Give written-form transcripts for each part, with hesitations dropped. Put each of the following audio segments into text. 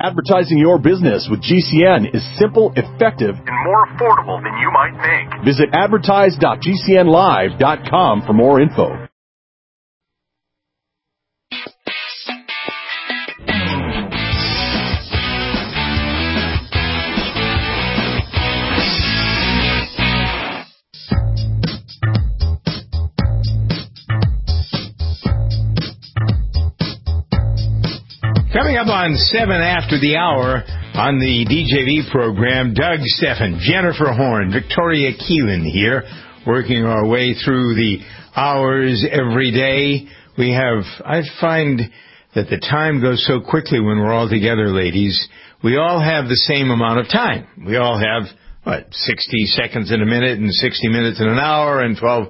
Advertising your business with GCN is simple, effective, and more affordable than you might think. Visit advertise.gcnlive.com for more info. Coming up on 7 after the hour on the DJV program, Doug Steffen, Jennifer Horn, Victoria Keelan here, working our way through the hours every day. I find that the time goes so quickly when we're all together, ladies. We all have the same amount of time. We all have, 60 seconds in a minute and 60 minutes in an hour and 24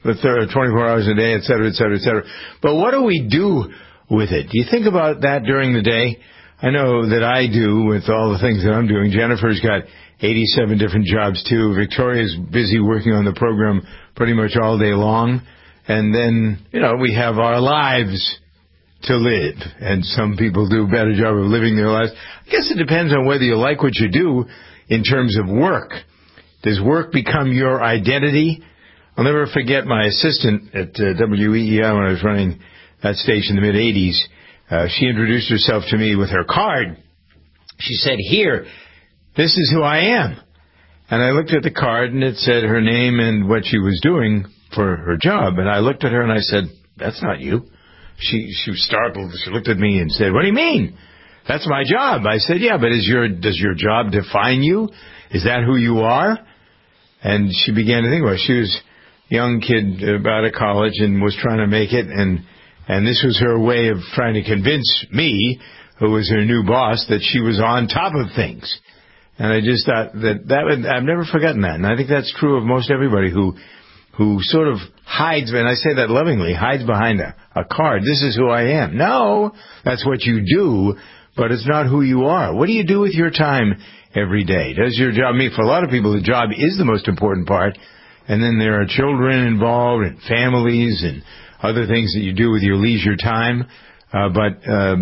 hours a day, et cetera, et cetera, et cetera. But what do we do with it? Do you think about that during the day? I know that I do with all the things that I'm doing. Jennifer's got 87 different jobs too. Victoria's busy working on the program pretty much all day long. And then, we have our lives to live. And some people do a better job of living their lives. I guess it depends on whether you like what you do in terms of work. Does work become your identity? I'll never forget my assistant at WEEI when I was running that station in the mid-'80s. She introduced herself to me with her card. She said, "Here, this is who I am." And I looked at the card, and it said her name and what she was doing for her job. And I looked at her, and I said, "That's not you." She was startled. She looked at me and said, "What do you mean? That's my job." I said, "Yeah, but does your job define you? Is that who you are?" And she began to think about it. She was a young kid out of college and was trying to make it, and this was her way of trying to convince me, who was her new boss, that she was on top of things. And I just thought I've never forgotten that. And I think that's true of most everybody who sort of hides, and I say that lovingly, hides behind a card. This is who I am. No, that's what you do, but it's not who you are. What do you do with your time every day? Does your job, for a lot of people, the job is the most important part. And then there are children involved and families and other things that you do with your leisure time. But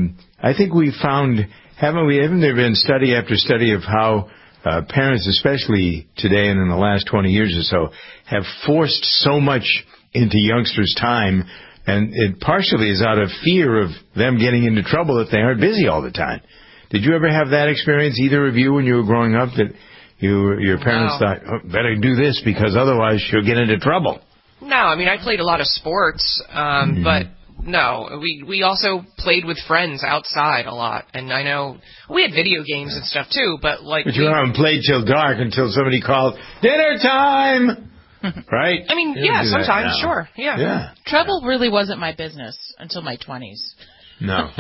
I think we found, haven't there been study after study of how parents, especially today and in the last 20 years or so, have forced so much into youngsters' time, and it partially is out of fear of them getting into trouble if they aren't busy all the time. Did you ever have that experience, either of you, when you were growing up, that your parents thought, better do this because otherwise she'll get into trouble? No, I played a lot of sports, but no, we also played with friends outside a lot, and I know we had video games and stuff too, but you went out and played till dark until somebody called, "Dinner time!" Right? Sometimes, sure, yeah. Trouble really wasn't my business until my 20s. No.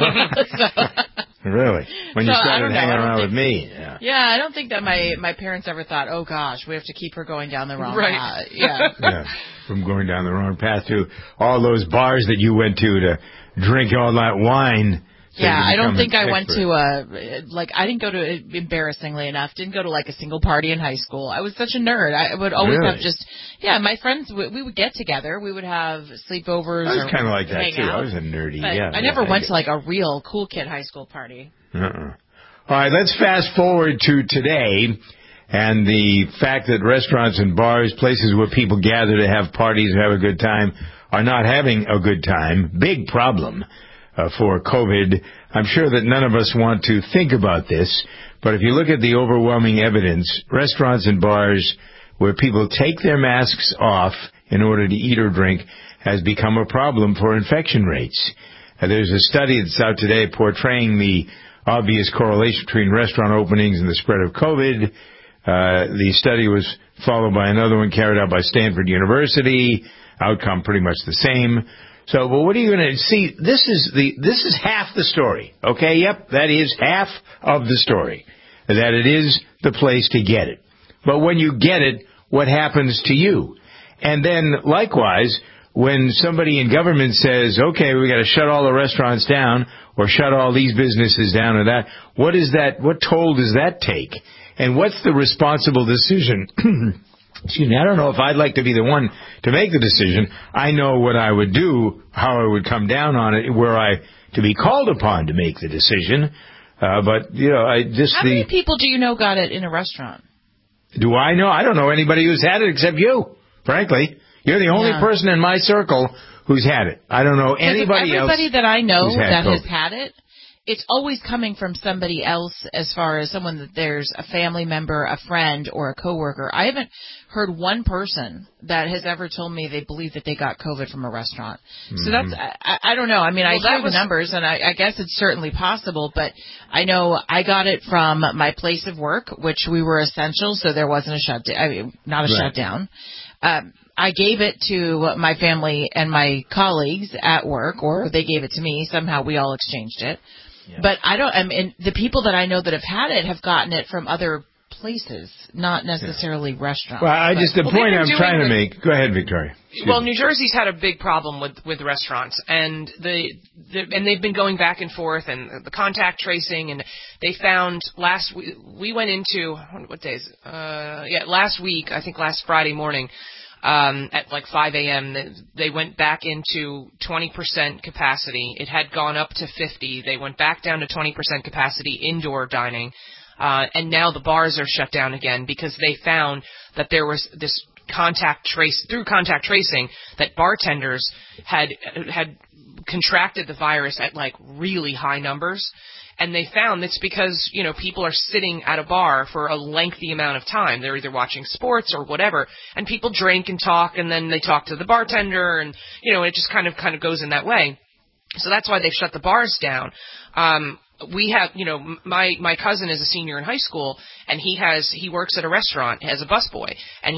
Really? When you started hanging around with me. Yeah, I don't think that my parents ever thought, "Oh gosh, we have to keep her going down the wrong path." Yeah. From going down the wrong path to all those bars that you went to drink all that wine. So I don't think I went to I didn't go to, embarrassingly enough, didn't go to a single party in high school. I was such a nerd. I would always have my friends, we would get together. We would have sleepovers. I was kind of like that too. Out. I was a nerdy, I never went to a real cool kid high school party. All right, let's fast forward to today and the fact that restaurants and bars, places where people gather to have parties and have a good time, are not having a good time. Big problem for COVID. I'm sure that none of us want to think about this, but if you look at the overwhelming evidence, restaurants and bars where people take their masks off in order to eat or drink has become a problem for infection rates. There's a study that's out today portraying the obvious correlation between restaurant openings and the spread of COVID. The study was followed by another one carried out by Stanford University. Outcome pretty much the same. So, well, what are you going to see? This is half the story. Okay, yep, that is half of the story. That it is the place to get it. But when you get it, what happens to you? And then, likewise, when somebody in government says, okay, we got to shut all the restaurants down or shut all these businesses down or that, what toll does that take? And what's the responsible decision? Excuse me, I don't know if I'd like to be the one to make the decision. I know what I would do, how I would come down on it, were I to be called upon to make the decision. But, you know, How many people do you know got it in a restaurant? Do I know? I don't know anybody who's had it except you, frankly. You're the only person in my circle who's had it. I don't know anybody else. Everybody that I know that COVID. has had it, it's always coming from somebody else, as far as someone that there's a family member, a friend, or a coworker. I haven't heard one person that has ever told me they believe that they got COVID from a restaurant. So that's, I don't know. I mean, I hear the numbers, and I guess it's certainly possible, but I know I got it from my place of work, which we were essential, so there wasn't a shutdown. I mean, not a shutdown. I gave it to my family and my colleagues at work, or they gave it to me. Somehow we all exchanged it. Yeah. But I mean, the people that I know that have had it have gotten it from other places, not necessarily restaurants. Well, the point I'm trying to make. Go ahead, Victoria. Well, New Jersey's had a big problem with restaurants, and they've been going back and forth, and the contact tracing, and they found we went into what days? Last week, I think last Friday morning. At like 5 a.m., they went back into 20% capacity. It had gone up to 50. They went back down to 20% capacity indoor dining. And now the bars are shut down again because they found that there was this through contact tracing, that bartenders had contracted the virus at like really high numbers. And they found it's because, you know, people are sitting at a bar for a lengthy amount of time. They're either watching sports or whatever, and people drink and talk, and then they talk to the bartender, and, you know, it just kind of goes in that way. So that's why they've shut the bars down. We have, you know, my cousin is a senior in high school, and he works at a restaurant as a busboy, and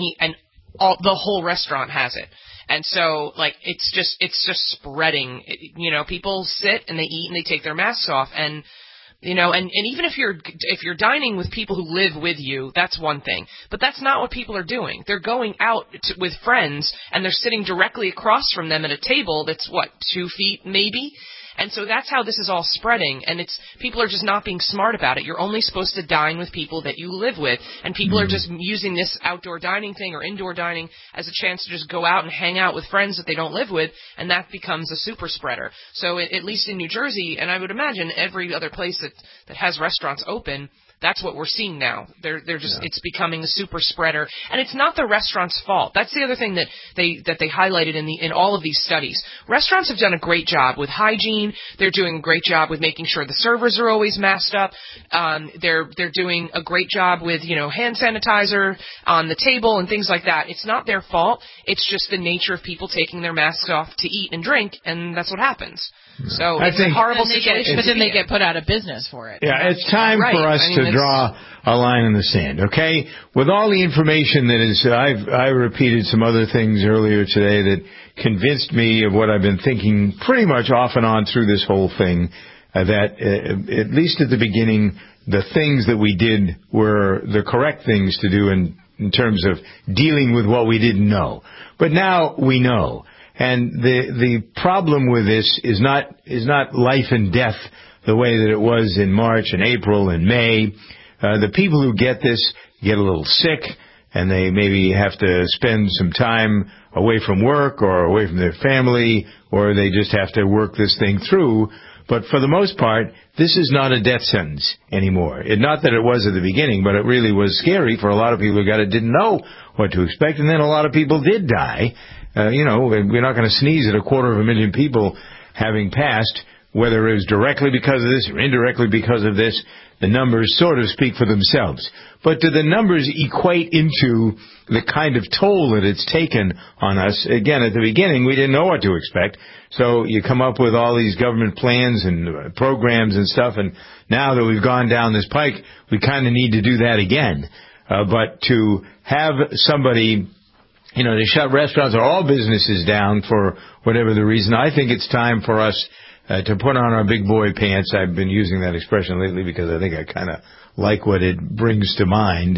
the whole restaurant has it. And so, like, it's just spreading. You know, people sit and they eat and they take their masks off, and you know, and even if you're dining with people who live with you, that's one thing. But that's not what people are doing. They're going out with friends, and they're sitting directly across from them at a table that's, 2 feet maybe? And so that's how this is all spreading, and people are just not being smart about it. You're only supposed to dine with people that you live with, and people are just using this outdoor dining thing or indoor dining as a chance to just go out and hang out with friends that they don't live with, and that becomes a super spreader. So at least in New Jersey, and I would imagine every other place that has restaurants open, that's what we're seeing now. They're just it's becoming a super spreader, and it's not the restaurant's fault. That's the other thing that they highlighted in all of these studies. Restaurants have done a great job with hygiene. They're doing a great job with making sure the servers are always masked up. They're doing a great job with, you know, hand sanitizer on the table and things like that. It's not their fault. It's just the nature of people taking their masks off to eat and drink, and that's what happens. So it's a horrible situation. But then they get put out of business for it. Yeah, it's time for us to draw a line in the sand, okay? With all the information that is, I repeated some other things earlier today that convinced me of what I've been thinking pretty much off and on through this whole thing, that at least at the beginning, the things that we did were the correct things to do in terms of dealing with what we didn't know. But now we know. And the problem with this is not life and death the way that it was in March and April and May. The people who get this get a little sick, and they maybe have to spend some time away from work or away from their family, or they just have to work this thing through. But for the most part, this is not a death sentence anymore. Not that it was at the beginning, but it really was scary for a lot of people who got it, didn't know what to expect, and then a lot of people did die. You know, we're not going to sneeze at 250,000 people having passed, whether it was directly because of this or indirectly because of this. The numbers sort of speak for themselves. But do the numbers equate into the kind of toll that it's taken on us? Again, at the beginning, we didn't know what to expect. So you come up with all these government plans and programs and stuff, and now that we've gone down this pike, we kind of need to do that again. But to have somebody, you know, to shut restaurants or all businesses down for whatever the reason, I think it's time for us to put on our big boy pants. I've been using that expression lately because I think I kind of like what it brings to mind.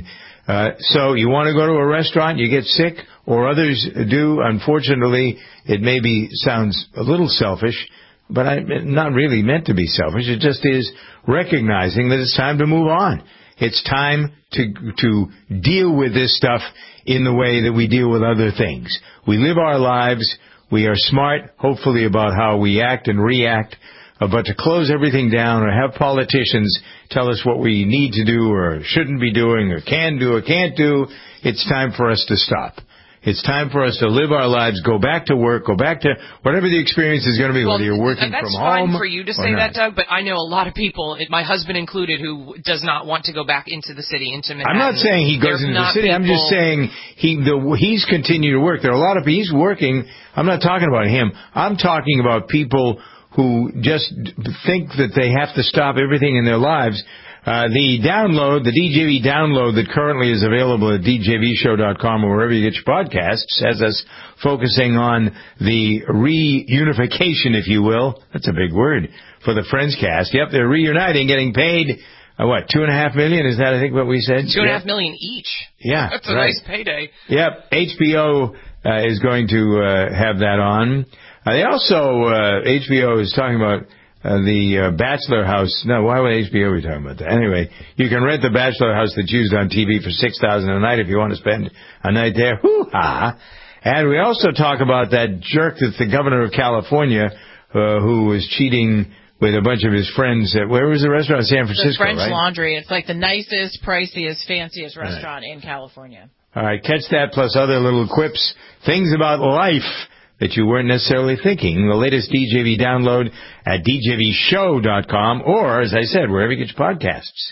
So you want to go to a restaurant, you get sick, or others do. Unfortunately, it maybe sounds a little selfish, but not really meant to be selfish. It just is recognizing that it's time to move on. It's time to deal with this stuff in the way that we deal with other things. We live our lives. We are smart, hopefully, about how we act and react. but to close everything down or have politicians tell us what we need to do or shouldn't be doing or can do or can't do, it's time for us to stop. It's time for us to live our lives, go back to work, go back to whatever the experience is going to be, whether you're working from home. That's fine for you to say that, Doug, but I know a lot of people, my husband included, who does not want to go back into the city, into Manhattan. I'm not saying he goes into the city. I'm just saying he's continued to work. There are a lot of people. He's working. I'm not talking about him. I'm talking about people who just think that they have to stop everything in their lives. The DJV download that currently is available at djvshow.com or wherever you get your podcasts has us focusing on the reunification, if you will. That's a big word for the Friendscast. Yep, they're reuniting, getting paid, $2.5 million? Is that, I think, what we said? $2.5 million each. Yeah, that's a nice payday. Yep, HBO is going to have that on. They also, HBO is talking about the Bachelor House. No, why would HBO be talking about that? Anyway, you can rent the Bachelor House that's used on TV for $6,000 a night if you want to spend a night there. Hoo-ha! And we also talk about that jerk that's the governor of California who was cheating with a bunch of his friends at, where was the restaurant? San Francisco, the French right? Laundry. It's like the nicest, priciest, fanciest restaurant in California. All right, catch that plus other little quips, things about life that you weren't necessarily thinking. The latest DJV download at djvshow.com or, as I said, wherever you get your podcasts.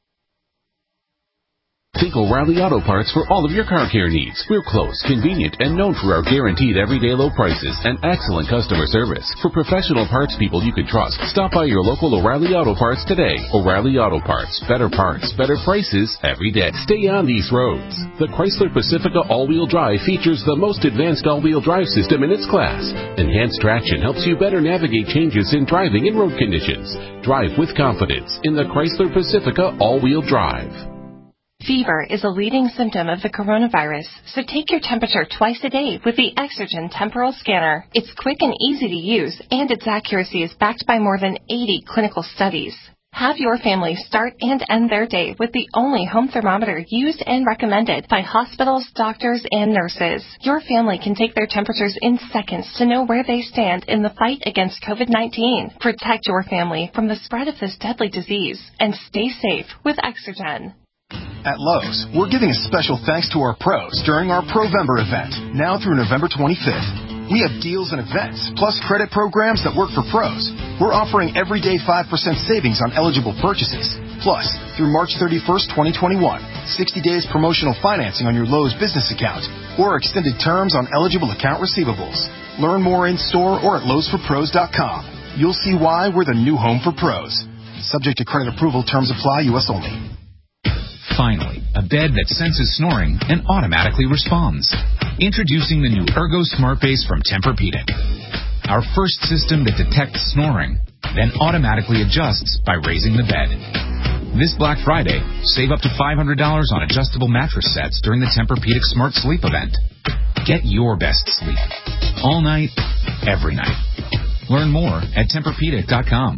Think O'Reilly Auto Parts for all of your car care needs. We're close, convenient, and known for our guaranteed everyday low prices and excellent customer service. For professional parts people you can trust, stop by your local O'Reilly Auto Parts today. O'Reilly Auto Parts. Better parts, better prices every day. Stay on these roads. The Chrysler Pacifica all-wheel drive features the most advanced all-wheel drive system in its class. Enhanced traction helps you better navigate changes in driving and road conditions. Drive with confidence in the Chrysler Pacifica all-wheel drive. Fever is a leading symptom of the coronavirus, so take your temperature twice a day with the Exergen Temporal Scanner. It's quick and easy to use, and its accuracy is backed by more than 80 clinical studies. Have your family start and end their day with the only home thermometer used and recommended by hospitals, doctors, and nurses. Your family can take their temperatures in seconds to know where they stand in the fight against COVID-19. Protect your family from the spread of this deadly disease, and stay safe with Exergen. At Lowe's, we're giving a special thanks to our pros during our Provember event, now through November 25th. We have deals and events, plus credit programs that work for pros. We're offering everyday 5% savings on eligible purchases. Plus, through March 31st, 2021, 60 days promotional financing on your Lowe's business account, or extended terms on eligible account receivables. Learn more in-store or at lowesforpros.com. You'll see why we're the new home for pros. Subject to credit approval, terms apply, U.S. only. Finally, a bed that senses snoring and automatically responds. Introducing the new Ergo Smart Base from Tempur-Pedic. Our first system that detects snoring, then automatically adjusts by raising the bed. This Black Friday, save up to $500 on adjustable mattress sets during the Tempur-Pedic Smart Sleep event. Get your best sleep. All night, every night. Learn more at TempurPedic.com.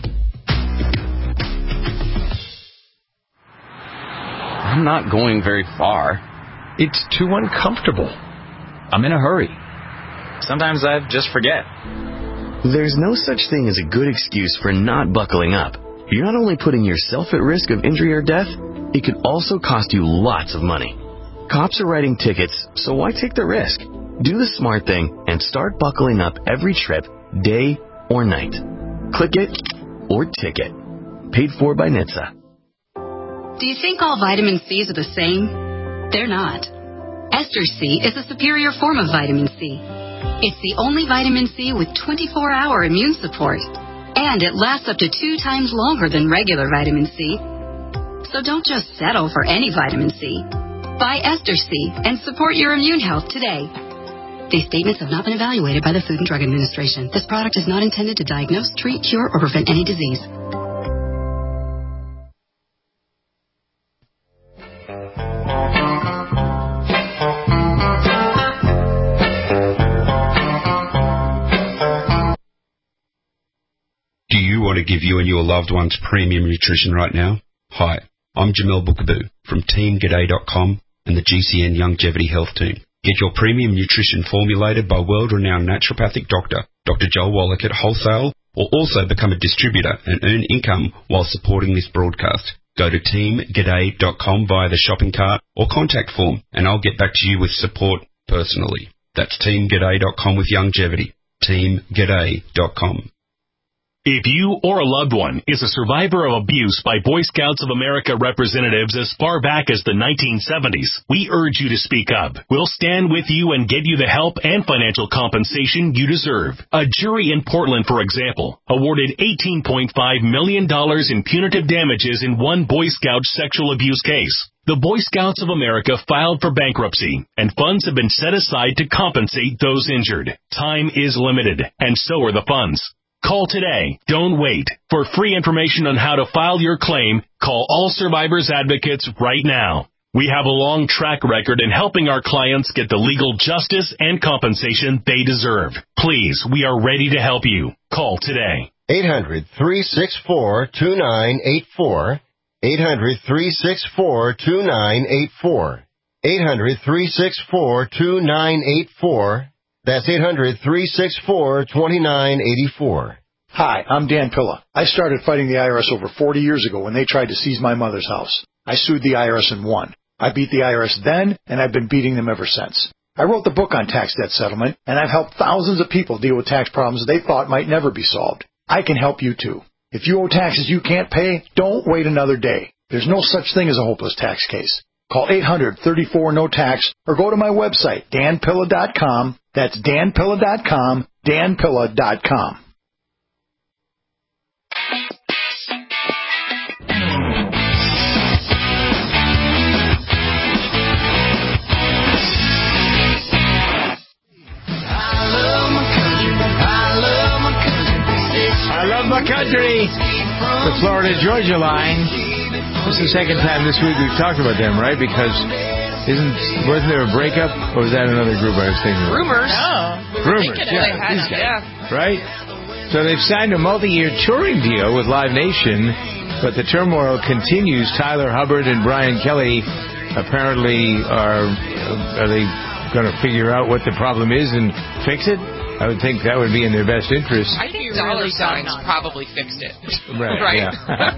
I'm not going very far. It's too uncomfortable. I'm in a hurry. Sometimes I just forget. There's no such thing as a good excuse for not buckling up. You're not only putting yourself at risk of injury or death, it could also cost you lots of money. Cops are writing tickets, so why take the risk? Do the smart thing and start buckling up every trip, day or night. Click it or ticket. Paid for by NHTSA. Do you think all vitamin C's are the same? They're not. Ester C is a superior form of vitamin C. It's the only vitamin C with 24-hour immune support, and it lasts up to 2 times longer than regular vitamin C. So don't just settle for any vitamin C. Buy Ester C and support your immune health today. These statements have not been evaluated by the Food and Drug Administration. This product is not intended to diagnose, treat, cure, or prevent any disease. Do you want to give you and your loved ones premium nutrition right now? Hi, I'm Jamel Bookaboo from TeamGaday.com and the GCN Longevity Health Team. Get your premium nutrition formulated by world-renowned naturopathic doctor, Dr. Joel Wallach at wholesale or also become a distributor and earn income while supporting this broadcast. Go to teamg'day.com via the shopping cart or contact form, and I'll get back to you with support personally. That's teamg'day.com with Youngevity. teamg'day.com. If you or a loved one is a survivor of abuse by Boy Scouts of America representatives as far back as the 1970s, we urge you to speak up. We'll stand with you and get you the help and financial compensation you deserve. A jury in Portland, for example, awarded $18.5 million in punitive damages in one Boy Scout sexual abuse case. The Boy Scouts of America filed for bankruptcy, and funds have been set aside to compensate those injured. Time is limited, and so are the funds. Call today. Don't wait. For free information on how to file your claim, call All Survivors Advocates right now. We have a long track record in helping our clients get the legal justice and compensation they deserve. Please, we are ready to help you. Call today. 800-364-2984. 800-364-2984. 800-364-2984. That's 800-364-2984. Hi, I'm Dan Pilla. I started fighting the IRS over 40 years ago when they tried to seize my mother's house. I sued the IRS and won. I beat the IRS then, and I've been beating them ever since. I wrote the book on tax debt settlement, and I've helped thousands of people deal with tax problems they thought might never be solved. I can help you too. If you owe taxes you can't pay, don't wait another day. There's no such thing as a hopeless tax case. Call 800-34-NO-TAX or go to my website, danpilla.com. That's danpilla.com, danpilla.com. I love my country. The Florida-Georgia line. This is the second time this week we've talked about them, right? Because wasn't there a breakup, or was that another group I was thinking of? Rumors. No. Rumors, right? So they've signed a multi-year touring deal with Live Nation, but the turmoil continues. Tyler Hubbard and Brian Kelly apparently are they going to figure out what the problem is and fix it? I would think that would be in their best interest. I think dollar signs probably fixed it. Right. Yeah.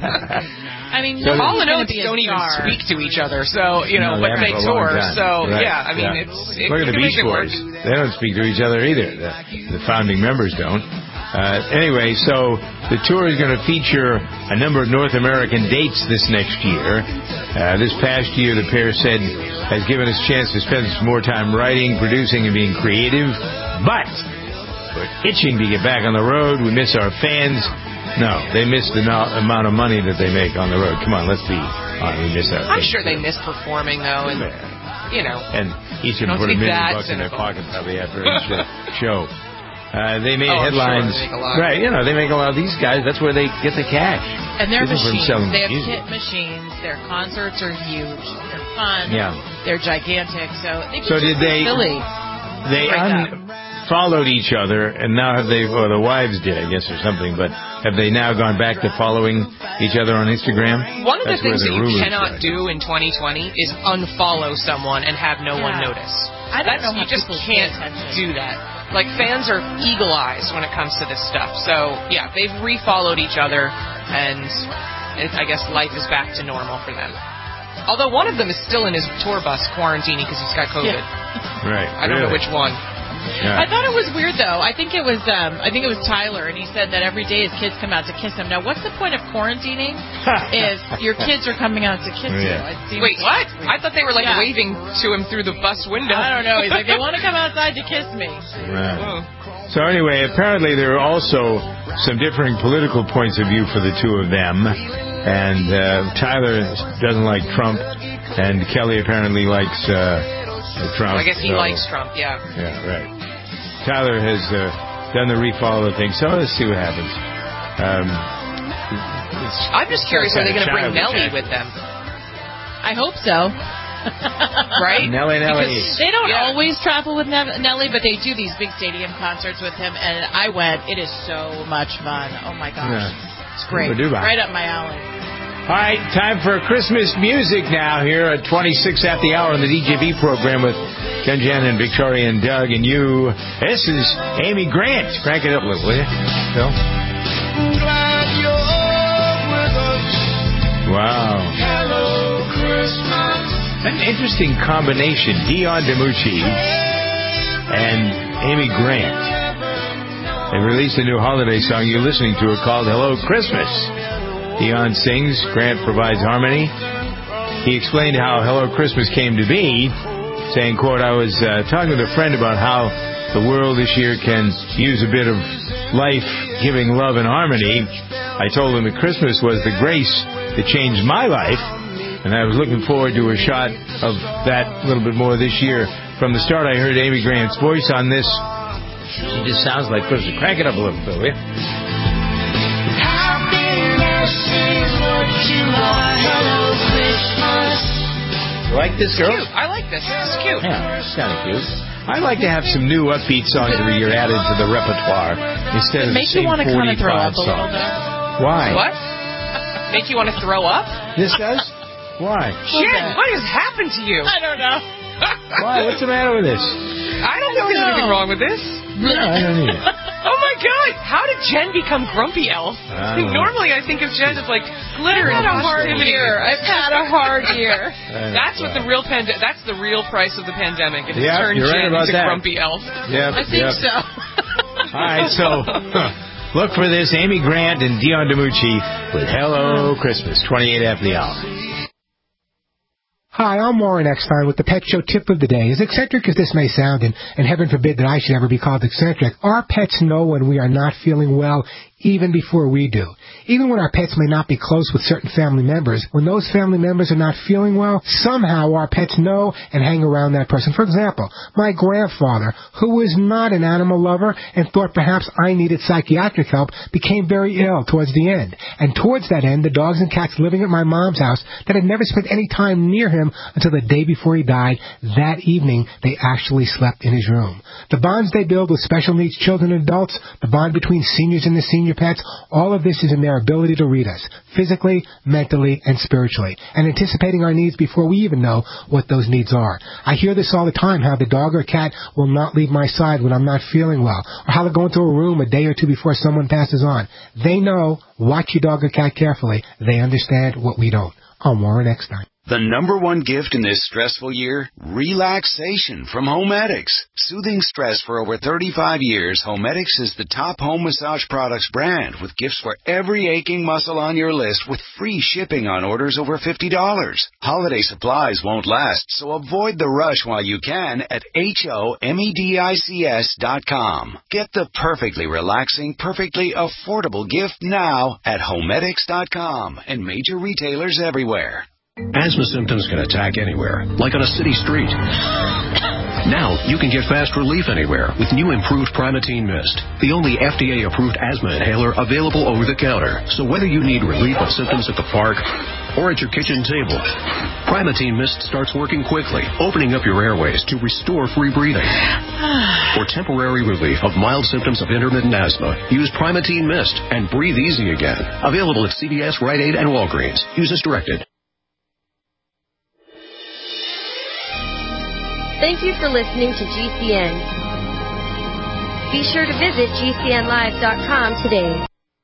I mean, so Hall & Oates don't even speak to each other, so, but they tour. So, it's... Look at the Beach Boys. They don't speak to each other either. The founding members don't. Anyway, so the tour is going to feature a number of North American dates this next year. This past year, the pair said, has given us a chance to spend some more time writing, producing, and being creative. But we're itching to get back on the road. We miss our fans. No, they miss the amount of money that they make on the road. Come on, let's be honest. We miss our fans. I'm sure they miss performing, though, and, And each of them put $1 million in their pocket probably after each show. They made headlines. Right, they make a lot of these guys. That's where they get the cash. And they're machines. They have hit machines. Their concerts are huge. They're fun. Yeah. They're gigantic. So did they... Silly. They followed each other, and now have they, or the wives did, I guess, or something, but have they now gone back to following each other on Instagram? One of the things that you cannot do in 2020 is unfollow someone and have no one notice. I don't know how you just can't do that. Like, fans are eagle-eyes when it comes to this stuff. So, yeah, they've refollowed each other, and I guess life is back to normal for them. Although one of them is still in his tour bus quarantining because he's got COVID. Yeah. Right. I don't know which one. Yeah. I thought it was weird though. I think it was Tyler, and he said that every day his kids come out to kiss him. Now, what's the point of quarantining if your kids are coming out to kiss you? Wait, what? I thought they were waving to him through the bus window. I don't know. He's like, they want to come outside to kiss me. Right. So anyway, apparently there are also some differing political points of view for the two of them. And Tyler doesn't like Trump, and Kelly apparently likes Trump. I guess he likes Trump, yeah. Yeah, right. Tyler has done the refollow thing, so let's see what happens. I'm just curious, are they going to bring Nelly with them? I hope so. Right? Nelly. They don't always travel with Nelly, but they do these big stadium concerts with him, and I went. It is so much fun. Oh, my gosh. Yeah. It's great. Right up my alley. All right, time for Christmas music now here at 26 at the hour on the DJV program with Jen and Victoria and Doug and you. This is Amy Grant. Crank it up a little, will you, Phil? glad you're with us. Wow. Hello, Christmas. An interesting combination, Dion DiMucci and Amy Grant. They released a new holiday song you're listening to it called Hello Christmas. Dion sings, Grant provides harmony. He explained how Hello Christmas came to be, saying, quote, I was talking with a friend about how the world this year can use a bit of life, giving love and harmony. I told him that Christmas was the grace that changed my life, and I was looking forward to a shot of that a little bit more this year. From the start, I heard Amy Grant's voice on this. It just sounds like Christmas. Crank it up a little bit, will you? Happiness is what you are. Hello, Christmas. You like this, girl? It's cute. I like this. This is cute. Yeah, it's kind of cute. I like to have some new upbeat songs of the year added to the repertoire instead of the same 45 songs. It makes you want to kind of throw up a little bit. Why? What? Make you want to throw up? This does? Why? Jen, what has happened to you? I don't know. Why? What's the matter with this? I don't think there's anything wrong with this. No, I don't either. Oh my God! How did Jen become Grumpy Elf? Normally, I think of Jen as like glitter and positivity. I've had a hard year. That's what the real That's the real price of the pandemic. It has turned you're Jen right about into that. Grumpy Elf. Yep, I think so. All right, so look for this: Amy Grant and Dion DiMucci with "Hello Christmas," 28 after the hour. Hi, I'm Warren Eckstein with the Pet Show Tip of the Day. As eccentric as this may sound, and heaven forbid that I should ever be called eccentric, our pets know when we are not feeling well even before we do. Even when our pets may not be close with certain family members, when those family members are not feeling well, somehow our pets know and hang around that person. For example, my grandfather, who was not an animal lover and thought perhaps I needed psychiatric help, became very ill towards the end. And towards that end, the dogs and cats living at my mom's house that had never spent any time near him until the day before he died, that evening they actually slept in his room. The bonds they build with special needs children and adults, the bond between seniors and the senior pets, all of this is in their ability to read us, physically, mentally, and spiritually, and anticipating our needs before we even know what those needs are. I hear this all the time, how the dog or cat will not leave my side when I'm not feeling well, or how they'll go into a room a day or two before someone passes on. They know. Watch your dog or cat carefully. They understand what we don't. I'm Warren Eckstein. The number one gift in this stressful year? Relaxation from Homedics. Soothing stress for over 35 years, Homedics is the top home massage products brand with gifts for every aching muscle on your list with free shipping on orders over $50. Holiday supplies won't last, so avoid the rush while you can at HOMEDICS.com. Get the perfectly relaxing, perfectly affordable gift now at Homedics.com and major retailers everywhere. Asthma symptoms can attack anywhere, like on a city street. Now, you can get fast relief anywhere with new improved Primatene Mist, the only FDA-approved asthma inhaler available over the counter. So whether you need relief of symptoms at the park or at your kitchen table, Primatene Mist starts working quickly, opening up your airways to restore free breathing. For temporary relief of mild symptoms of intermittent asthma, use Primatene Mist and breathe easy again. Available at CVS, Rite Aid, and Walgreens. Use as directed. Thank you for listening to GCN. Be sure to visit GCNlive.com today.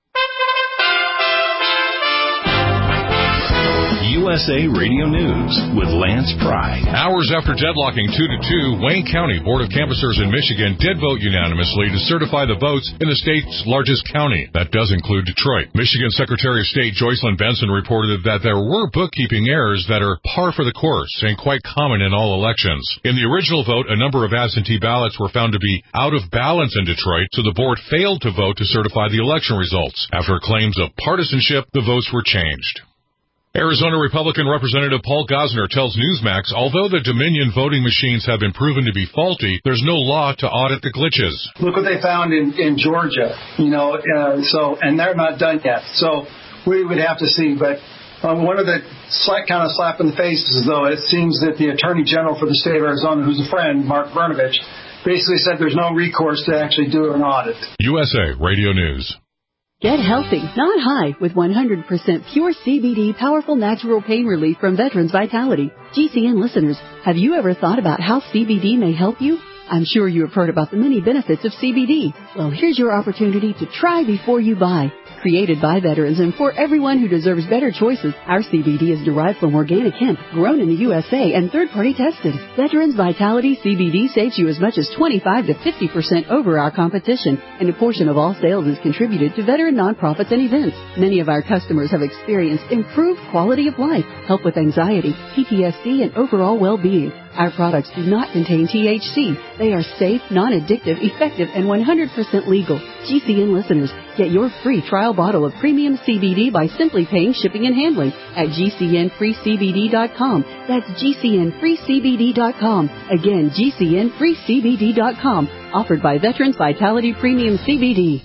USA Radio News with Lance Pry. Hours after deadlocking 2-2, Wayne County Board of Canvassers in Michigan did vote unanimously to certify the votes in the state's largest county. That does include Detroit. Michigan Secretary of State Joycelyn Benson reported that there were bookkeeping errors that are par for the course and quite common in all elections. In the original vote, a number of absentee ballots were found to be out of balance in Detroit, so the board failed to vote to certify the election results. After claims of partisanship, the votes were changed. Arizona Republican Representative Paul Gosner tells Newsmax, although the Dominion voting machines have been proven to be faulty, there's no law to audit the glitches. Look what they found in Georgia, and they're not done yet. So we would have to see. But one of the kind of slap in the faces, though, it seems that the Attorney General for the state of Arizona, who's a friend, Mark Brnovich, basically said there's no recourse to actually do an audit. USA Radio News. Get healthy, not high, with 100% pure CBD powerful natural pain relief from Veterans Vitality. GCN listeners, have you ever thought about how CBD may help you? I'm sure you have heard about the many benefits of CBD. Well, here's your opportunity to try before you buy. Created by veterans and for everyone who deserves better choices, our CBD is derived from organic hemp, grown in the USA and third-party tested. Veterans Vitality CBD saves you as much as 25 to 50% over our competition, and a portion of all sales is contributed to veteran nonprofits and events. Many of our customers have experienced improved quality of life, help with anxiety, PTSD, and overall well-being. Our products do not contain THC. They are safe, non-addictive, effective, and 100% legal. GCN listeners, get your free trial bottle of premium CBD by simply paying shipping and handling at GCNFreeCBD.com. That's GCNFreeCBD.com. Again, GCNFreeCBD.com. Offered by Veterans Vitality Premium CBD.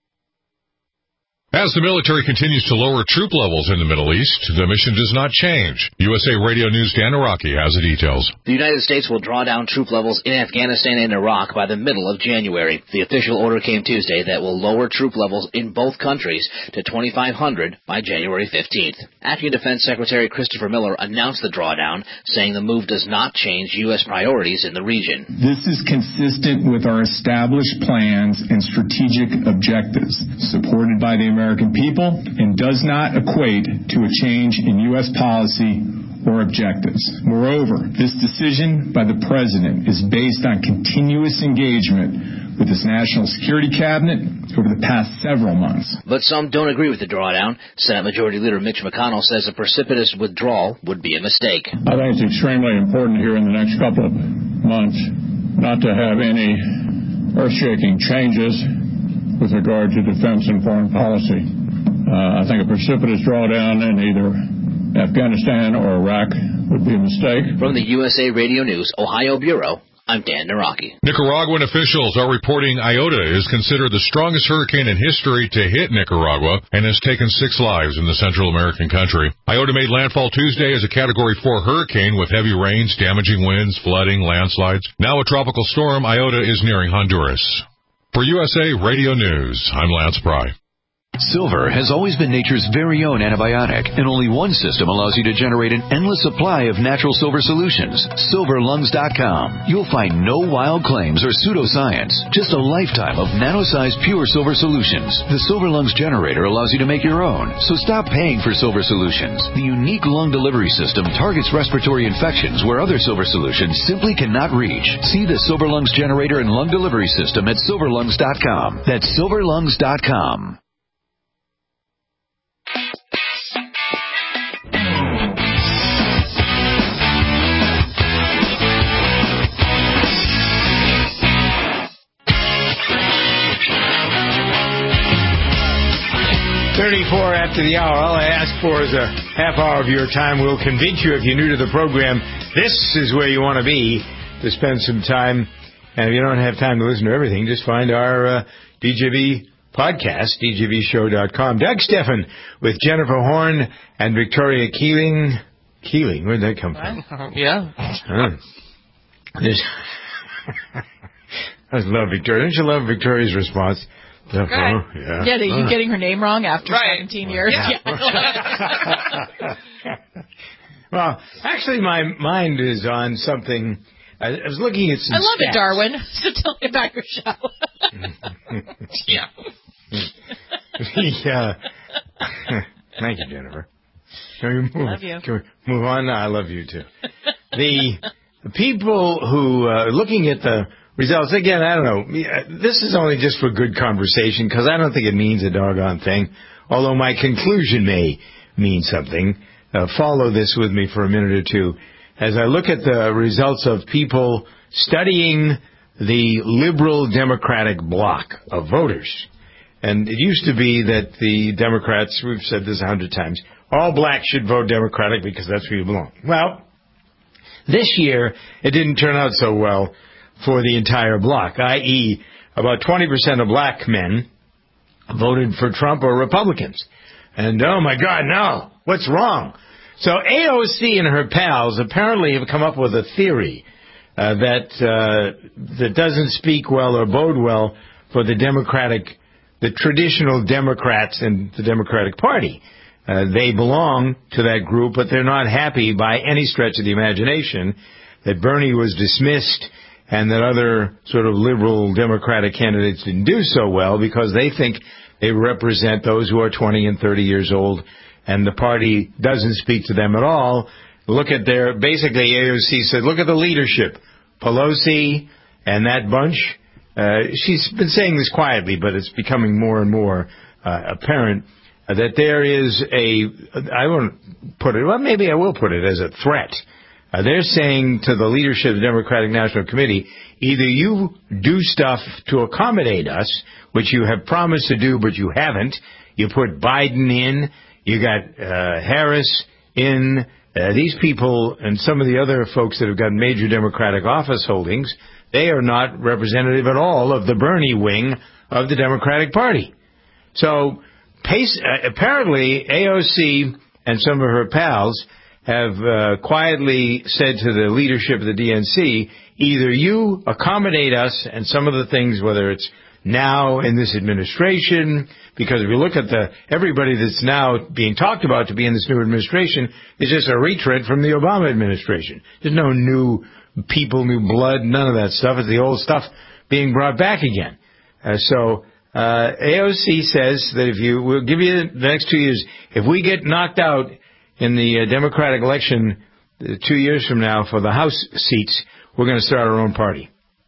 As the military continues to lower troop levels in the Middle East, the mission does not change. USA Radio News' Dan Araki has the details. The United States will draw down troop levels in Afghanistan and Iraq by the middle of January. The official order came Tuesday that will lower troop levels in both countries to 2,500 by January 15th. Acting Defense Secretary Christopher Miller announced the drawdown, saying the move does not change U.S. priorities in the region. This is consistent with our established plans and strategic objectives, supported by the American people, and does not equate to a change in U.S. policy or objectives. Moreover, this decision by the President is based on continuous engagement with his National Security Cabinet over the past several months. But some don't agree with the drawdown. Senate Majority Leader Mitch McConnell says a precipitous withdrawal would be a mistake. I think it's extremely important here in the next couple of months not to have any earth-shaking changes with regard to defense and foreign policy. I think a precipitous drawdown in either Afghanistan or Iraq would be a mistake. From the USA Radio News Ohio Bureau, I'm Dan Naraki. Nicaraguan officials are reporting Iota is considered the strongest hurricane in history to hit Nicaragua and has taken 6 lives in the Central American country. Iota made landfall Tuesday as a Category 4 hurricane with heavy rains, damaging winds, flooding, landslides. Now a tropical storm, Iota is nearing Honduras. For USA Radio News, I'm Lance Pry. Silver has always been nature's very own antibiotic, and only one system allows you to generate an endless supply of natural silver solutions. SilverLungs.com. You'll find no wild claims or pseudoscience, just a lifetime of nano-sized pure silver solutions. The Silver Lungs generator allows you to make your own, so stop paying for silver solutions. The unique lung delivery system targets respiratory infections where other silver solutions simply cannot reach. See the Silver Lungs generator and lung delivery system at SilverLungs.com. That's SilverLungs.com. After the hour, all I ask for is a half hour of your time. We'll convince you, if you're new to the program, this is where you want to be to spend some time. And if you don't have time to listen to everything, just find our DJV podcast, djvshow.com. Doug Steffen with Jennifer Horn and Victoria Keeling. Keeling, where'd that come from? Yeah. I love Victoria. Don't you love Victoria's response? Yeah, you getting her name wrong after 17 years. Yeah. Well, actually, my mind is on something. I was looking at some love stats. it, Darwin. So tell me about your show. Yeah. Thank you, Jennifer. Can we love you. Can we move on? I love you, too. The people who are looking at the results, again, I don't know. This is only just for good conversation because I don't think it means a doggone thing, although my conclusion may mean something. Follow this with me for a minute or two. As I look at the results of people studying the liberal Democratic bloc of voters, and it used to be that the Democrats, we've said this 100 times, all blacks should vote Democratic because that's where you belong. Well, this year it didn't turn out so well for the entire bloc, i.e., about 20% of black men voted for Trump or Republicans. And, oh, my God, no. What's wrong? So AOC and her pals apparently have come up with a theory that doesn't speak well or bode well for the traditional Democrats and the Democratic Party. They belong to that group, but they're not happy by any stretch of the imagination that Bernie was dismissed and that other sort of liberal Democratic candidates didn't do so well because they think They represent those who are 20 and 30 years old, and the party doesn't speak to them at all. Look at basically AOC said, look at the leadership. Pelosi and that bunch, she's been saying this quietly, but it's becoming more and more apparent that there is I won't put it, well, maybe I will put it as a threat. They're saying to the leadership of the Democratic National Committee, either you do stuff to accommodate us, which you have promised to do, but you haven't. You put Biden in, you got Harris in, these people and some of the other folks that have got major Democratic office holdings, they are not representative at all of the Bernie wing of the Democratic Party. So apparently AOC and some of her pals have quietly said to the leadership of the DNC, either you accommodate us and some of the things, whether it's now in this administration, because if you look at everybody that's now being talked about to be in this new administration is just a retread from the Obama administration. There's no new people, new blood, none of that stuff. It's the old stuff being brought back again. So AOC says that we'll give you the next 2 years, if we get knocked out in the Democratic election 2 years from now for the House seats, we're going to start our own party.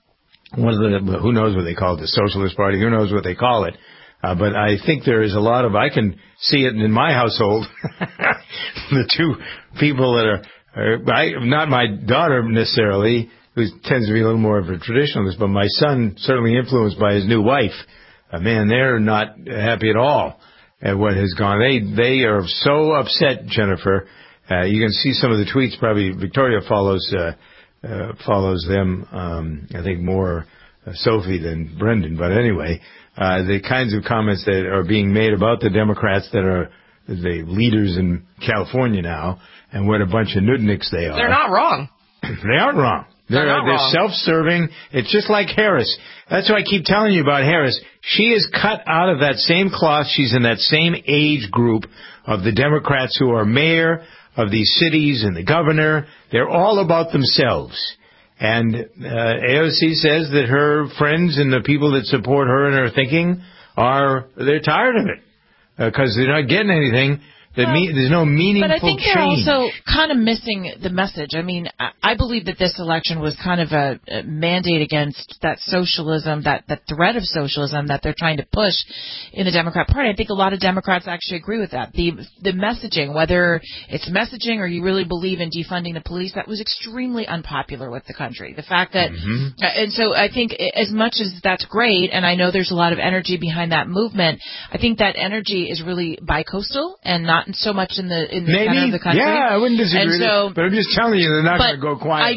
Who knows what they call it, the Socialist Party, who knows what they call it. But I think there is a lot of, I can see it in my household, the two people that are not my daughter necessarily, who tends to be a little more of a traditionalist, but my son, certainly influenced by his new wife. Man, they're not happy at all at what has gone. They are so upset, Jennifer. You can see some of the tweets. Probably Victoria follows them, I think more Sophie than Brendan. But anyway, the kinds of comments that are being made about the Democrats that are the leaders in California now, and what a bunch of nudniks they are. They're not wrong. They aren't wrong. They're wrong. Self-serving. It's just like Harris. That's why I keep telling you about Harris. She is cut out of that same cloth. She's in that same age group of the Democrats who are mayor of these cities and the governor. They're all about themselves. And AOC says that her friends and the people that support her and her thinking they're tired of it because they're not getting anything. There's no meaningful change. But I think they're also kind of missing the message. I mean, I believe that this election was kind of a mandate against that socialism, that threat of socialism that they're trying to push in the Democrat Party. I think a lot of Democrats actually agree with that. The messaging, whether it's messaging or you really believe in defunding the police, that was extremely unpopular with the country. The fact that, and so I think as much as that's great, and I know there's a lot of energy behind that movement, I think that energy is really bi-coastal and not so much in the center of the country. Yeah, I wouldn't disagree. But I'm just telling you, they're not going to go quietly.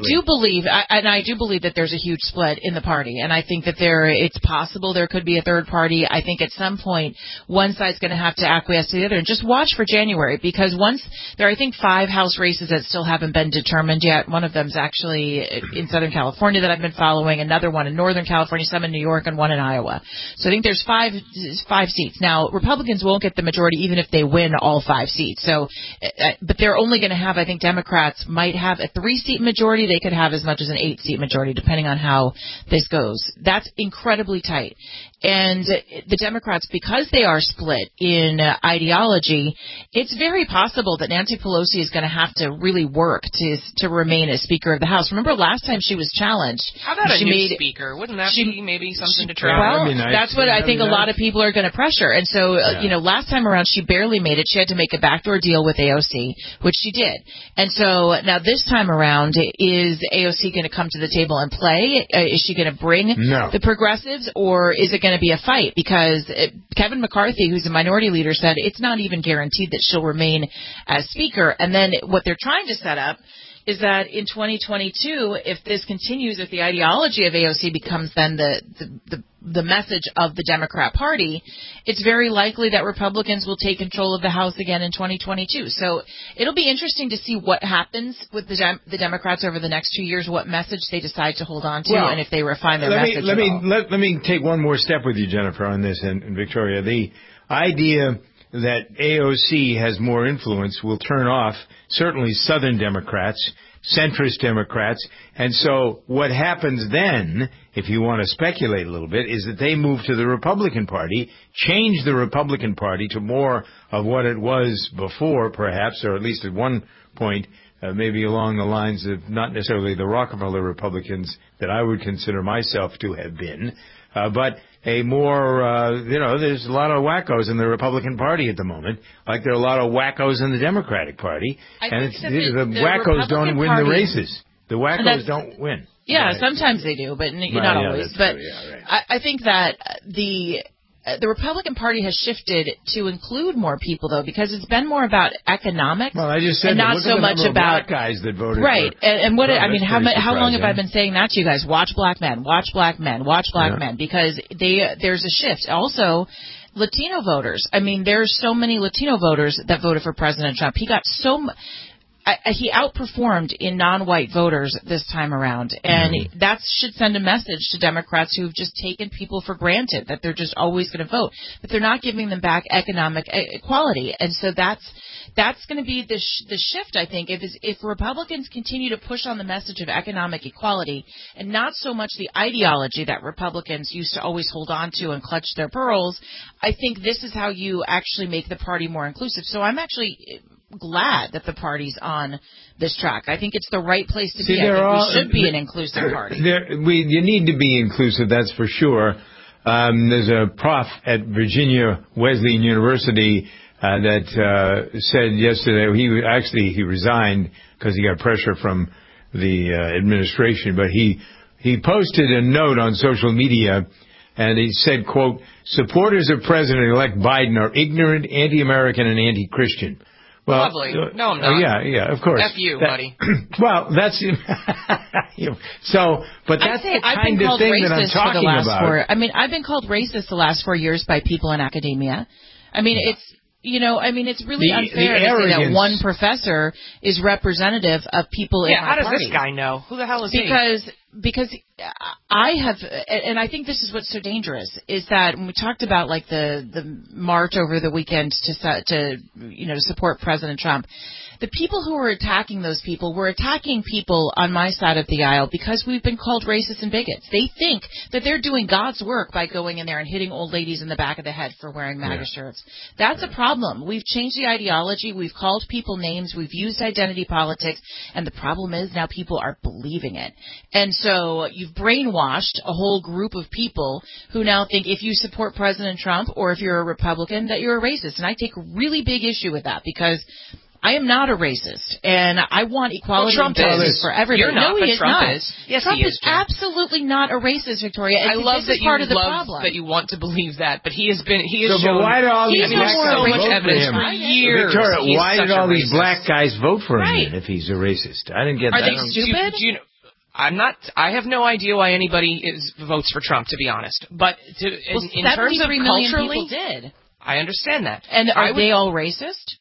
I do believe that there's a huge split in the party, and I think that it's possible there could be a third party. I think at some point one side's going to have to acquiesce to the other. And just watch for January, because once there are, I think, 5 House races that still haven't been determined yet. One of them's actually in Southern California that I've been following, another one in Northern California, some in New York, and one in Iowa. So I think there's 5 seats. Now, Republicans won't get the majority even if they win all 5 seats. So, but they're only going to have, I think Democrats might have a 3-seat majority. They could have as much as an 8-seat majority, depending on how this goes. That's incredibly tight. And the Democrats, because they are split in ideology, it's very possible that Nancy Pelosi is going to have to really work to remain as Speaker of the House. Remember last time she was challenged. How about a new Speaker? Wouldn't that be maybe something to try? Well, that's what I think a lot of people are going to pressure. And so, last time around she barely made it. She had to make a backdoor deal with AOC, which she did. And so now this time around, is AOC going to come to the table and play? Is she going to bring the progressives, or is it going to be a fight? Because Kevin McCarthy, who's a minority leader, said it's not even guaranteed that she'll remain as Speaker. And then what they're trying to set up is that in 2022, if this continues, if the ideology of AOC becomes then the message of the Democrat Party, it's very likely that Republicans will take control of the House again in 2022. So it'll be interesting to see what happens with the Democrats over the next 2 years, what message they decide to hold on to, and if they refine their message Let me take one more step with you, Jennifer, on this, and Victoria. The idea that AOC has more influence will turn off certainly Southern Democrats, centrist Democrats. And so what happens then, if you want to speculate a little bit, is that they move to the Republican Party, change the Republican Party to more of what it was before, perhaps, or at least at one point, maybe along the lines of not necessarily the Rockefeller Republicans that I would consider myself to have been, but a more, there's a lot of wackos in the Republican Party at the moment, like there are a lot of wackos in the Democratic Party. And the wackos don't win the races. The wackos don't win. Yeah, right. Sometimes they do, but not always. But true, yeah, right. I think that the Republican Party has shifted to include more people, though, because it's been more about economics. Well, I just said and not so much about black guys that voted. Right, for, and what I mean, how long have I been saying that to you guys? Watch black men, watch black men, watch black men, because there's a shift. Also, Latino voters. I mean, there's so many Latino voters that voted for President Trump. He got he outperformed in non-white voters this time around, and that should send a message to Democrats who've just taken people for granted, that they're just always going to vote, but they're not giving them back economic equality. And so that's going to be the shift, I think, if Republicans continue to push on the message of economic equality and not so much the ideology that Republicans used to always hold on to and clutch their pearls. I think this is how you actually make the party more inclusive. So I'm actually glad that the party's on this track. I think it's the right place to be. I think we should be an inclusive party. You need to be inclusive, that's for sure. There's a prof at Virginia Wesleyan University that said yesterday he resigned because he got pressure from the administration, but he posted a note on social media and he said, quote, "Supporters of President-elect Biden are ignorant, anti-American, and anti-Christian." Well, lovely. No, I'm not. Yeah, of course. F you, buddy. Well, that's so. But that's the kind of thing that I'm talking about. I've been called racist the last 4 years by people in academia. I mean, it's really unfair to say that one professor is representative of people in our party. Yeah, how does this guy know? Who the hell is he? Because I have, and I think this is what's so dangerous, is that when we talked about like the march over the weekend to support President Trump, the people who were attacking those people were attacking people on my side of the aisle because we've been called racist and bigots. They think that they're doing God's work by going in there and hitting old ladies in the back of the head for wearing MAGA shirts. That's a problem. We've changed the ideology. We've called people names. We've used identity politics. And the problem is now people are believing it. And so you've brainwashed a whole group of people who now think if you support President Trump or if you're a Republican that you're a racist. And I take really big issue with that because I am not a racist, and I want equality and justice for everybody. You're not, no, he is Trump not. is. Yes, Trump he is absolutely not a racist, Victoria. And I love this that is part of the love problem. that you want to believe that, but he has shown. But why do all these black guys so much vote evidence for him? for years. Victoria, why did all these black guys vote for him right. if he's a racist? I didn't get Are that. Are they stupid? I have no idea why anybody votes for Trump, to be honed. But in terms of culturally, people did. I understand that. And are they all racist?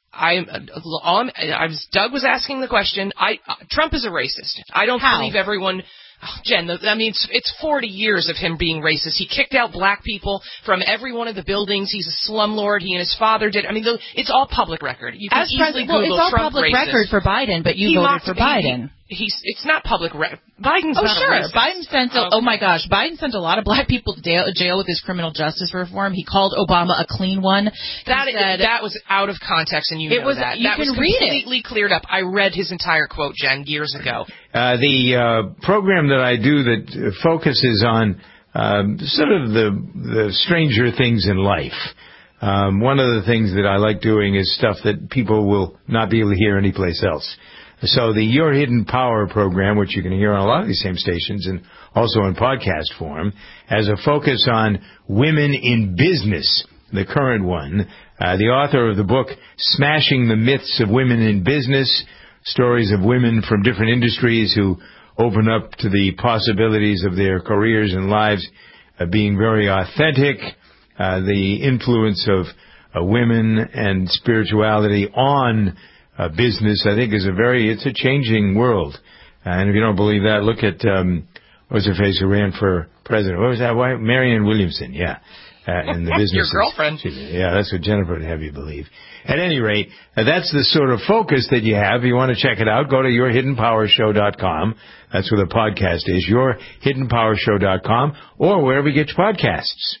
Doug was asking the question. Trump is a racist. I don't believe everyone. Oh, Jen, it's 40 years of him being racist. He kicked out black people from every one of the buildings. He's a slumlord. He and his father did. I mean, it's all public record. You can easily Google it's all Trump public racist. record for Biden, but you voted for Biden. It's not public record. Biden's not sure. a racist. Biden sent oh my gosh, Biden sent a lot of black people to jail with his criminal justice reform. He called Obama a clean one. That was out of context, and that was completely cleared up. I read his entire quote, Jen, years ago. The program that I do that focuses on sort of the stranger things in life. One of the things that I like doing is stuff that people will not be able to hear anyplace else. So the Your Hidden Power program, which you can hear on a lot of these same stations and also in podcast form, has a focus on women in business, the current one. The author of the book, Smashing the Myths of Women in Business, stories of women from different industries who open up to the possibilities of their careers and lives being very authentic, the influence of women and spirituality on business, I think, it's a changing world. And if you don't believe that, look at, what's her face who ran for president? What was that? Marianne Williamson, yeah. in the business. Your girlfriend. Yeah, that's what Jennifer would have you believe. At any rate, that's the sort of focus that you have. If you want to check it out, go to yourhiddenpowershow.com. That's where the podcast is, yourhiddenpowershow.com, or wherever you get your podcasts.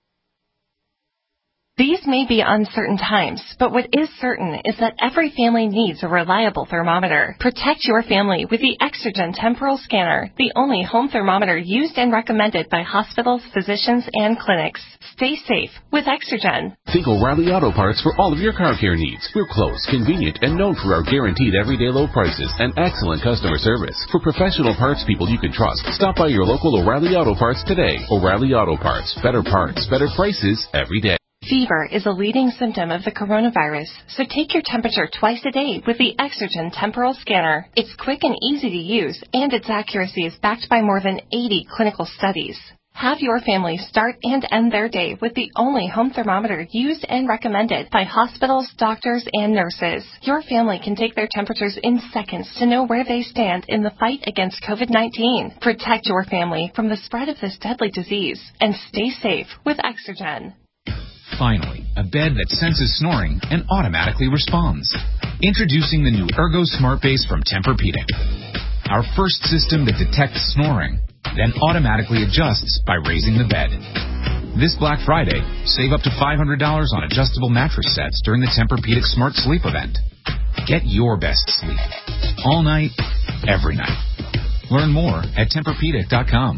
These may be uncertain times, but what is certain is that every family needs a reliable thermometer. Protect your family with the Exergen Temporal Scanner, the only home thermometer used and recommended by hospitals, physicians, and clinics. Stay safe with Exergen. Think O'Reilly Auto Parts for all of your car care needs. We're close, convenient, and known for our guaranteed everyday low prices and excellent customer service. For professional parts people you can trust, stop by your local O'Reilly Auto Parts today. O'Reilly Auto Parts. Better parts, better prices every day. Fever is a leading symptom of the coronavirus, so take your temperature twice a day with the Exergen Temporal Scanner. It's quick and easy to use, and its accuracy is backed by more than 80 clinical studies. Have your family start and end their day with the only home thermometer used and recommended by hospitals, doctors, and nurses. Your family can take their temperatures in seconds to know where they stand in the fight against COVID-19. Protect your family from the spread of this deadly disease, and stay safe with Exergen. Finally, a bed that senses snoring and automatically responds. Introducing the new Ergo Smart Base from Tempur-Pedic. Our first system that detects snoring, then automatically adjusts by raising the bed. This Black Friday, save up to $500 on adjustable mattress sets during the Tempur-Pedic Smart Sleep event. Get your best sleep. All night, every night. Learn more at TempurPedic.com.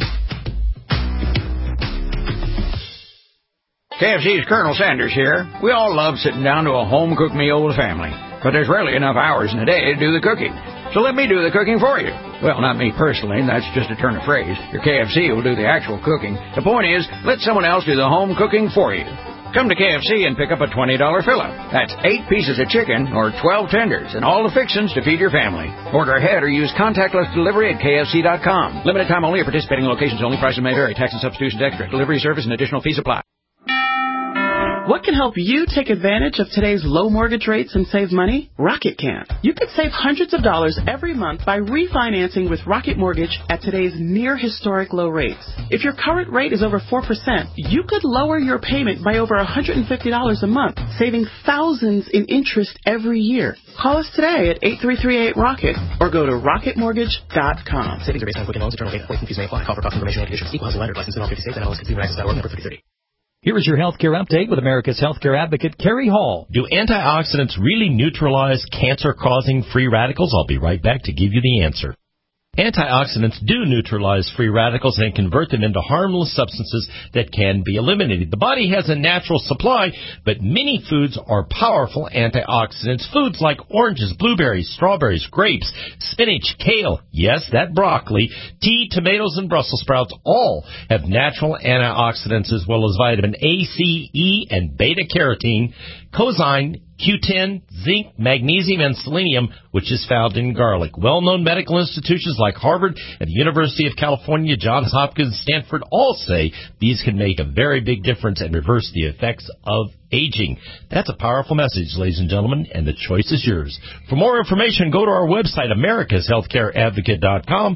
KFC's Colonel Sanders here. We all love sitting down to a home-cooked meal with family, but there's rarely enough hours in the day to do the cooking. So let me do the cooking for you. Well, not me personally, that's just a turn of phrase. Your KFC will do the actual cooking. The point is, let someone else do the home cooking for you. Come to KFC and pick up a $20 fill-up. That's 8 pieces of chicken or 12 tenders and all the fixings to feed your family. Order ahead or use contactless delivery at KFC.com. Limited time only at participating locations only. Prices may vary. Tax and substitutions extra. Delivery service and additional fees apply. What can help you take advantage of today's low mortgage rates and save money? Rocket can. You could save hundreds of dollars every month by refinancing with Rocket Mortgage at today's near historic low rates. If your current rate is over 4%, you could lower your payment by over $150 a month, saving thousands in interest every year. Call us today at 8338-ROCKET or go to rocketmortgage.com. Savings are based on quick loans. Internal rate of points and fees may apply. Call for cost information and conditions. Equal housing lender. License in all 50 states. NMLS number 3030. Here is your healthcare update with America's healthcare advocate, Kerry Hall. Do antioxidants really neutralize cancer-causing free radicals? I'll be right back to give you the answer. Antioxidants do neutralize free radicals and convert them into harmless substances that can be eliminated. The body has a natural supply, but many foods are powerful antioxidants. Foods like oranges, blueberries, strawberries, grapes, spinach, kale, yes, that broccoli, tea, tomatoes, and Brussels sprouts all have natural antioxidants as well as vitamin A, C, E, and beta-carotene, coenzyme, Q10, zinc, magnesium, and selenium, which is found in garlic. Well-known medical institutions like Harvard and the University of California, Johns Hopkins, Stanford all say these can make a very big difference and reverse the effects of aging. That's a powerful message, ladies and gentlemen, and the choice is yours. For more information, go to our website, americashealthcareadvocate.com,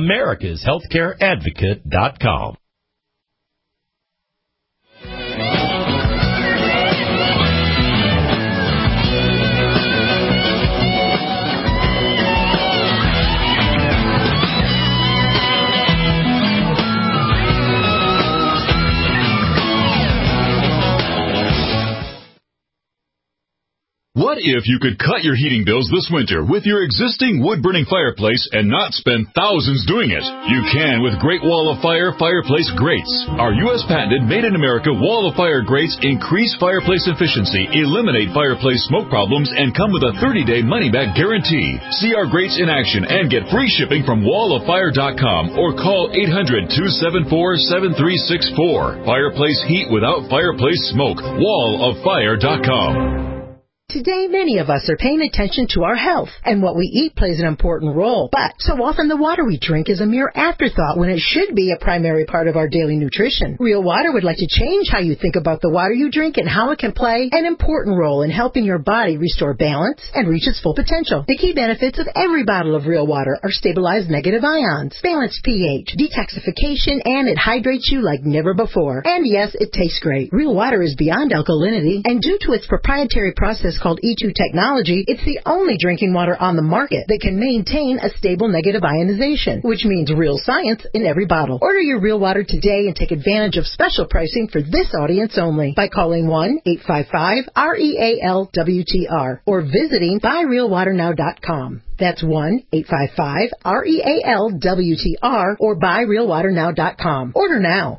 americashealthcareadvocate.com. What if you could cut your heating bills this winter with your existing wood-burning fireplace and not spend thousands doing it? You can with Great Wall of Fire Fireplace Grates. Our U.S. patented made-in-America Wall of Fire grates increase fireplace efficiency, eliminate fireplace smoke problems, and come with a 30-day money-back guarantee. See our grates in action and get free shipping from walloffire.com or call 800-274-7364. Fireplace heat without fireplace smoke. walloffire.com. Today, many of us are paying attention to our health, and what we eat plays an important role. But so often the water we drink is a mere afterthought when it should be a primary part of our daily nutrition. Real Water would like to change how you think about the water you drink and how it can play an important role in helping your body restore balance and reach its full potential. The key benefits of every bottle of Real Water are stabilized negative ions, balanced pH, detoxification, and it hydrates you like never before. And yes, it tastes great. Real Water is beyond alkalinity, and due to its proprietary process called E2 technology, it's the only drinking water on the market that can maintain a stable negative ionization, which means real science in every bottle. Order your Real Water today and take advantage of special pricing for this audience only by calling 1-855-REALWTR or visiting buyrealwaternow.com. That's 1-855-REALWTR or buyrealwaternow.com. Order now.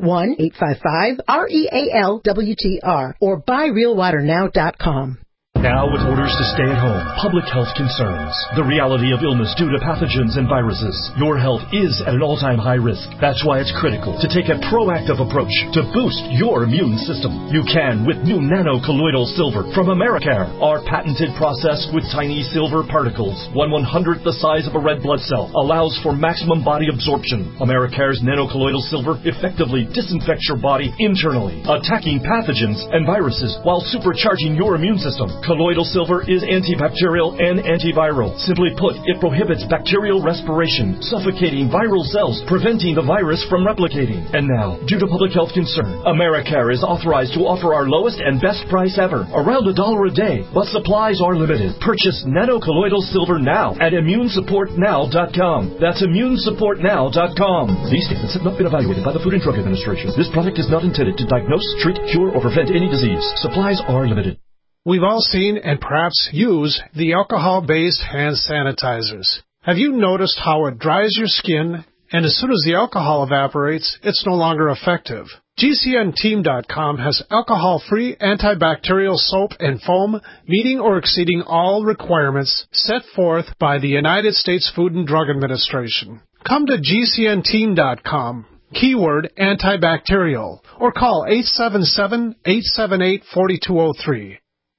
1-855-REALWTR or buyrealwaternow.com. Now with orders to stay at home, public health concerns, the reality of illness due to pathogens and viruses, your health is at an all-time high risk. That's why it's critical to take a proactive approach to boost your immune system. You can with new nano-colloidal silver from Americare. Our patented process with tiny silver particles, 1/100th the size of a red blood cell, allows for maximum body absorption. Americare's nano-colloidal silver effectively disinfects your body internally, attacking pathogens and viruses while supercharging your immune system. Colloidal silver is antibacterial and antiviral. Simply put, it prohibits bacterial respiration, suffocating viral cells, preventing the virus from replicating. And now, due to public health concern, Americare is authorized to offer our lowest and best price ever, around $1 a day, but supplies are limited. Purchase nano-colloidal silver now at immunesupportnow.com. That's immunesupportnow.com. These statements have not been evaluated by the Food and Drug Administration. This product is not intended to diagnose, treat, cure, or prevent any disease. Supplies are limited. We've all seen and perhaps use the alcohol-based hand sanitizers. Have you noticed how it dries your skin, and as soon as the alcohol evaporates, it's no longer effective? GCNteam.com has alcohol-free antibacterial soap and foam meeting or exceeding all requirements set forth by the United States Food and Drug Administration. Come to GCNteam.com. Keyword antibacterial, or call 877-878-4203.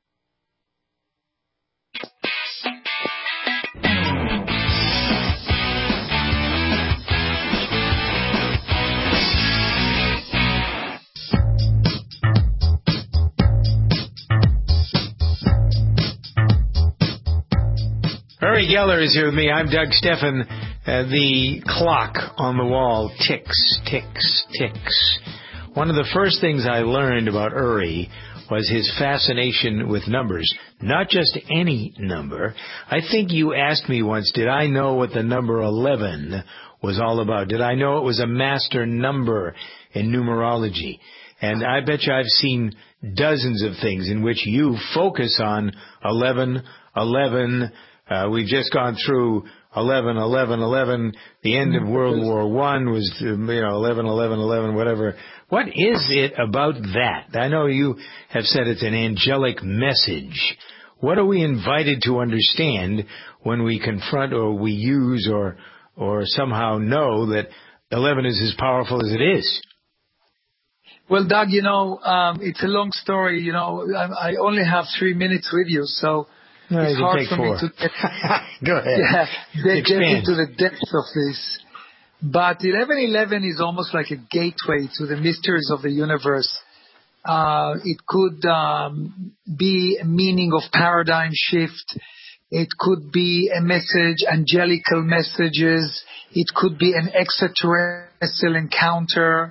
Uri Geller is here with me. I'm Doug Stephan. The clock on the wall ticks, ticks, ticks. One of the first things I learned about Uri was his fascination with numbers. Not just any number. I think you asked me once, did I know what the number 11 was all about? Did I know it was a master number in numerology? And I bet you I've seen dozens of things in which you focus on 11, 11. We've just gone through 11, 11, 11. The end of World War I was, 11, 11, 11, whatever. What is it about that? I know you have said it's an angelic message. What are we invited to understand when we confront or we use or somehow know that 11 is as powerful as it is? Well, Doug, it's a long story. I only have 3 minutes with you, so it's hard for me to Go ahead. get into the depths of this. But 1111 is almost like a gateway to the mysteries of the universe. It could be a meaning of paradigm shift. It could be a message, angelical messages. It could be an extraterrestrial encounter.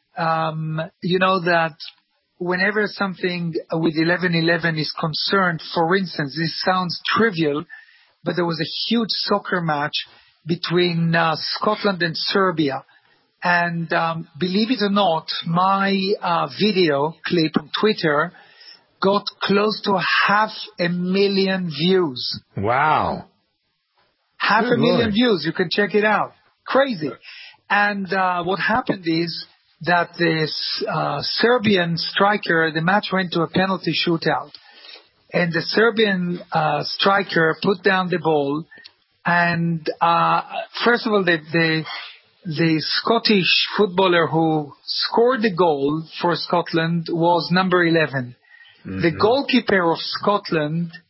That whenever something with 1111 is concerned, for instance, this sounds trivial, but there was a huge soccer match between Scotland and Serbia. And believe it or not, my video clip on Twitter got close to 500,000 views. Wow. 500,000 views. You can check it out. Crazy. And what happened is that this Serbian striker, the match went to a penalty shootout. And the Serbian striker put down the ball. And first of all, the Scottish footballer who scored the goal for Scotland was number 11. Mm-hmm. The goalkeeper of Scotland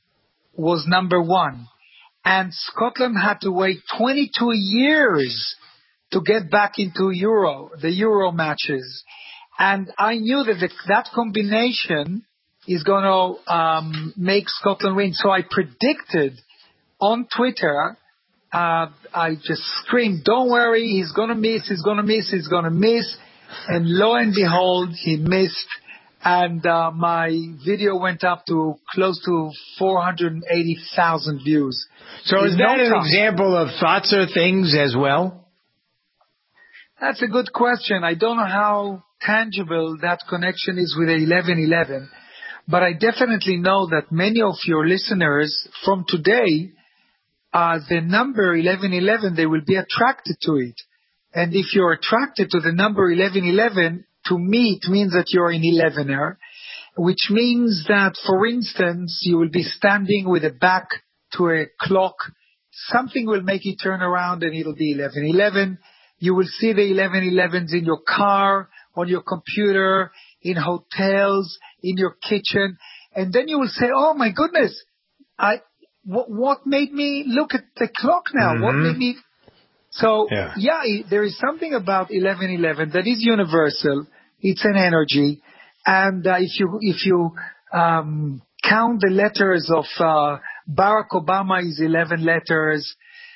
was number one. And Scotland had to wait 22 years to get back into the Euro matches. And I knew that combination is going to make Scotland win. So I predicted on Twitter, I just screamed, don't worry, he's going to miss, he's going to miss, he's going to miss. And lo and behold, he missed. And my video went up to close to 480,000 views. So is that an example of thoughts or things as well? That's a good question. I don't know how tangible that connection is with 11/11, but I definitely know that many of your listeners from today, the number 11/11, they will be attracted to it. And if you're attracted to the number 11/11, to me, it means that you're an 11er, which means that, for instance, you will be standing with a back to a clock. Something will make you turn around and it'll be 11/11. You will see the 11/11s in your car, on your computer, in hotels, in your kitchen. And then you will say, oh my goodness, what made me look at the clock now? Mm-hmm. What made me... So, there is something about 11/11 that is universal. It's an energy. And if you count the letters of Barack Obama is 11 letters,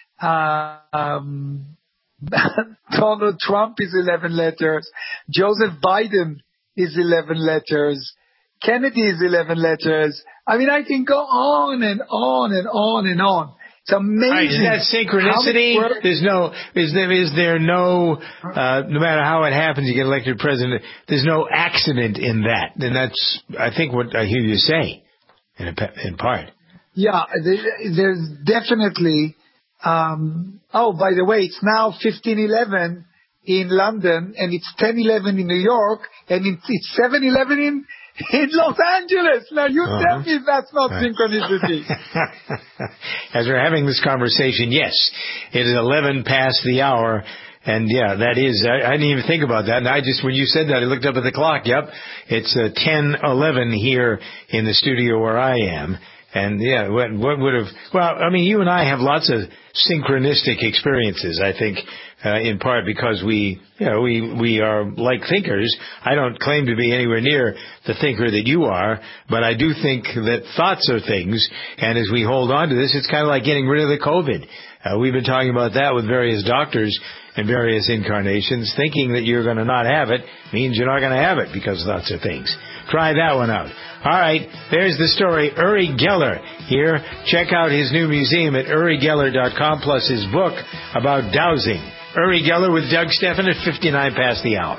Donald Trump is 11 letters, Joseph Biden is 11 letters, Kennedy is 11 letters. I mean, I can go on and on and on and on. It's amazing. Is that synchronicity? Is there no matter how it happens, you get elected president, there's no accident in that. And that's, I think, what I hear you say in part. Yeah, there's definitely, by the way, it's now 15:11 in London, and it's 10:11 in New York, and it's 7:11 in Los Angeles. Now you tell me that's not synchronicity. As we're having this conversation, yes, it is 11 past the hour. And yeah, that is, I didn't even think about that. And when you said that, I looked up at the clock. Yep. It's 10:11 here in the studio where I am. And yeah, what would have, well, I mean, you and I have lots of synchronistic experiences, I think, in part because we are like thinkers. I don't claim to be anywhere near the thinker that you are, but I do think that thoughts are things. And as we hold on to this, it's kind of like getting rid of the COVID. We've been talking about that with various doctors and various incarnations. Thinking that you're going to not have it means you're not going to have it because thoughts are things. Try that one out. All right, there's the story. Uri Geller here. Check out his new museum at urigeller.com, plus his book about dowsing. Uri Geller with Doug Stephan at 59 past the hour.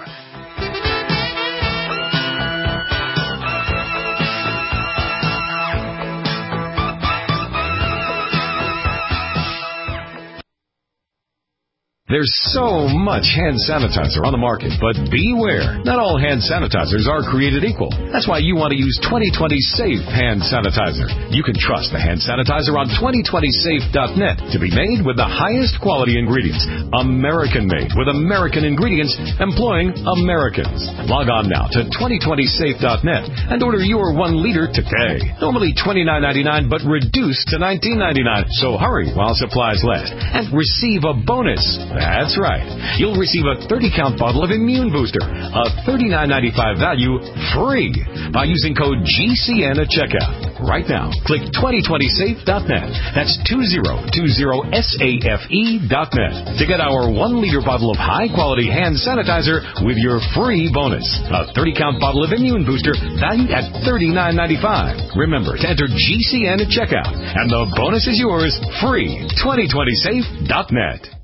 There's so much hand sanitizer on the market, but beware. Not all hand sanitizers are created equal. That's why you want to use 2020 Safe Hand Sanitizer. You can trust the hand sanitizer on 2020safe.net to be made with the highest quality ingredients. American-made with American ingredients, employing Americans. Log on now to 2020safe.net and order your 1 liter today. Normally $29.99, but reduced to $19.99. So hurry while supplies last and receive a bonus. That's right. You'll receive a 30-count bottle of Immune Booster, a $39.95 value, free by using code GCN at checkout. Right now, click 2020safe.net. That's 2020safe.net to get our 1 liter bottle of high-quality hand sanitizer with your free bonus. A 30-count bottle of Immune Booster valued at $39.95. Remember to enter GCN at checkout, and the bonus is yours, free. 2020safe.net.